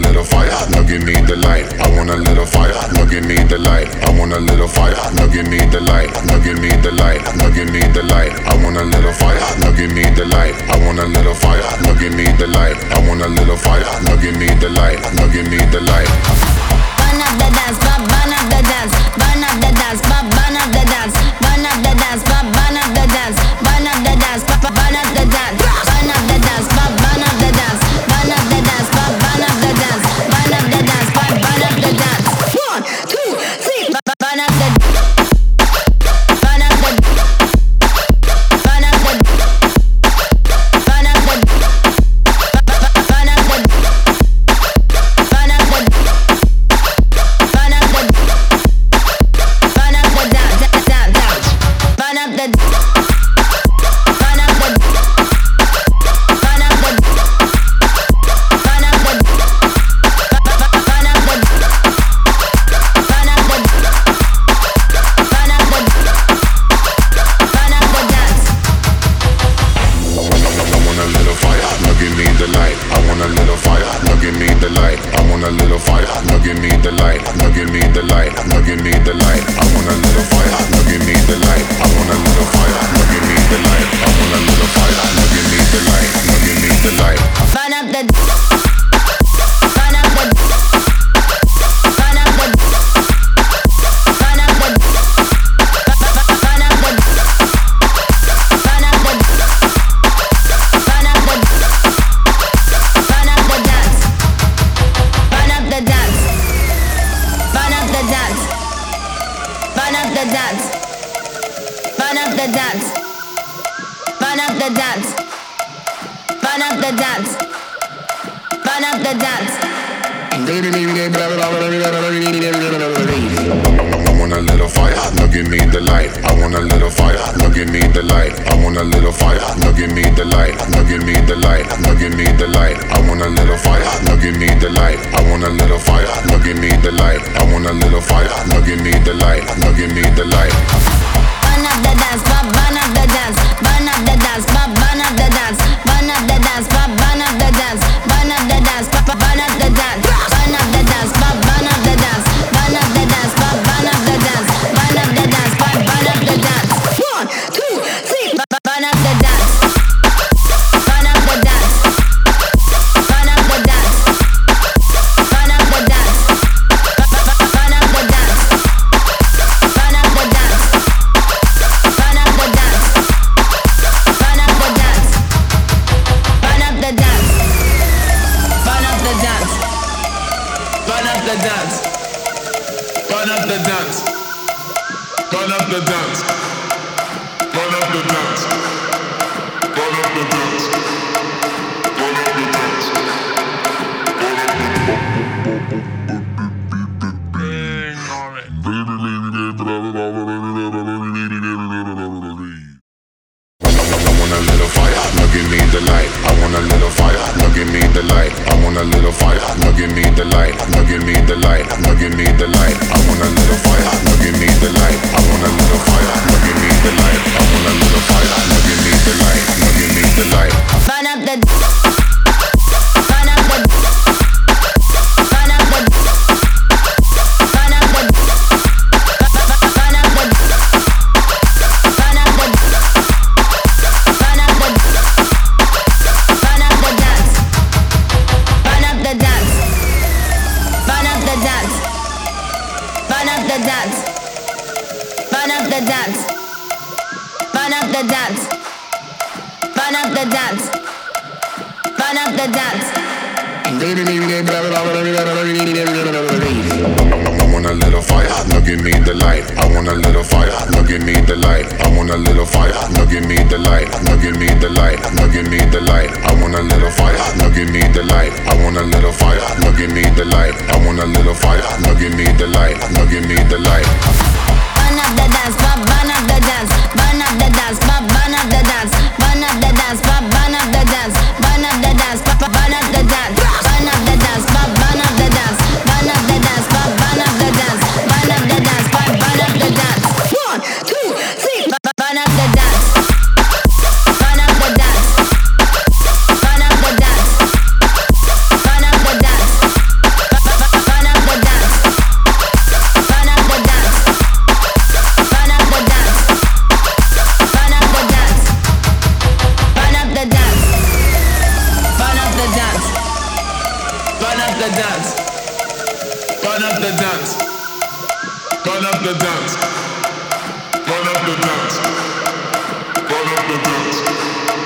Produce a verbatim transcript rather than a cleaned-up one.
little fire, no give me the light. I want a little fire, no give me the light. I want a little fire, no give me the light. No give me the light, no give me the light. I want a little fire, no give me the light. I want a little fire, no give me the light. I want a little fire, no give me the light. No give me the light. Burn up the dance, burn up the dance, burn up the dance, burn up the dance, burn up the dance, burn up the dance, burn up the dance, burn up the dance, burn up the dance, burn up the dance, burn up the dance, burn up the dance, burn up the dance, burn up the dance. One, two, three, burn up the burn up the burn up the burn up the burn up the burn up the burn up the burn up the dance, dance, dance. Burn up the burn up the burn up the burn up the burn up the burn up the burn up the burn up the burn up the dance. I want a little fire, no give me the light. I want a little fire, no give me the light. I want a little fire, no give me the light. No give me the light, no give me the light. I want a little fire, no give me the light. I want a little fire, no give me the light. I want a little fire, no give me the light. No give me the light. Burn up the burn up the burn up the burn up the burn up the burn up the burn up the burn up the dance. Burn up the dance. Burn up the dance. Burn up the dance. Burn up the dance. Burn up the dance. Burn up the dance. Burn up the dance. I want a little fire, no give me the light. I want a little fire, no give me the light. I want a little fire, no give me the light. No give me the light, no give me the light. I want a little fire, no give me the light. I want a little fire, no give me the light. I want a little fire, no give me the light. No give me the light. Burn up the dance, burn up the dance, burn up the dance, burn up the dance, burn up the dance, burn up the dance, burn up the dance, burn up the dance, burn up the dance, burn up the dance, burn up the dance, burn up the dance, burn up the dance, burn up the dance. One, two, three, burn up the dance, burn up the dance, burn up the dance, burn up the dance, burn up the dance, burn up the dance. Burn up the dance. Burn up the dance. Burn up the dance. Burn up the dance. Burn up the dance. Burn up the dance. Burn up the dance. Burn up the dance. Burn up the dance. Burn up the dance. I want a little fire, no give me the light. I want a little fire, no give me the light. I want a little fire, no give me the light. No give me the light, no give me the light. I want a little fire, no give me the light. I want a little fire, no give me the light. I want a little fire, no give me the light. No give me the light. Burn up the burn up the burn up the burn up the burn up the burn up the burn up the burn up the dance. Burn up the dance. Burn up the dance. Burn up the dance. Burn up the dance. Burn up the dance. Burn up the dance. Burn up the dance. I want a little fire, no give me the light. I want a little fire, no give me the light. I want a little fire, no give me the light. No give me the light, no give me the light. I want a little fire, no give me the light. I want a little fire, no give me the light. I want a little fire, no give me the light. No give me the light. Burn up the dance, burn up the dance, burn up the dance, burn up the dance, burn up the dance, burn up the dance, burn up the dance, burn up the dance, burn up the dance, burn up the dance, burn up the dance, burn up the dance, burn up the dance, burn up the dance. One, two, three, burn up the dance, burn up the dance, burn up the dance, burn up the dance. the dance. Burn up the dance. Burn up the dance. Burn up the dance. Burn up the dance.